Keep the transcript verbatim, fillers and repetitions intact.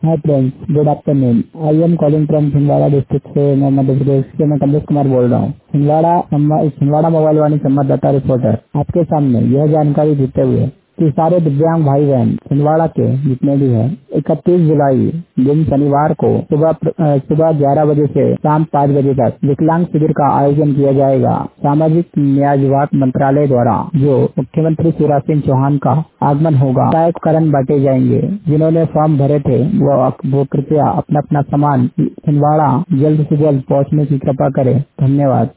Hi friends, good afternoon. I am calling from Chhindwara district से मैं मध्य प्रदेश से मैं कमलेश कुमार बोल रहा हूँ। छिंदवाड़ा सम्मा- छिंदवाड़ा मोबाइल वाणी संवाददाता रिपोर्टर आपके सामने यह जानकारी देते हुए कि सारे दिव्यांग भाई बहन छिंदवाड़ा के जितने भी हैं इकतीस जुलाई दिन शनिवार को सुबह प्र- अ, सुबह ग्यारह बजे से शाम पाँच बजे तक विकलांग शिविर का आयोजन किया जाएगा। सामाजिक न्याय विभाग मंत्रालय द्वारा जो मुख्यमंत्री शिवराज सिंह चौहान का आगमन होगा, सहायक उपकरण बांटे जाएंगे। जिन्होंने फॉर्म भरे थे वो वो कृपया अपना अपना सामान छिंदवाड़ा जल्द से जल्द पहुँचने की कृपा करें। धन्यवाद।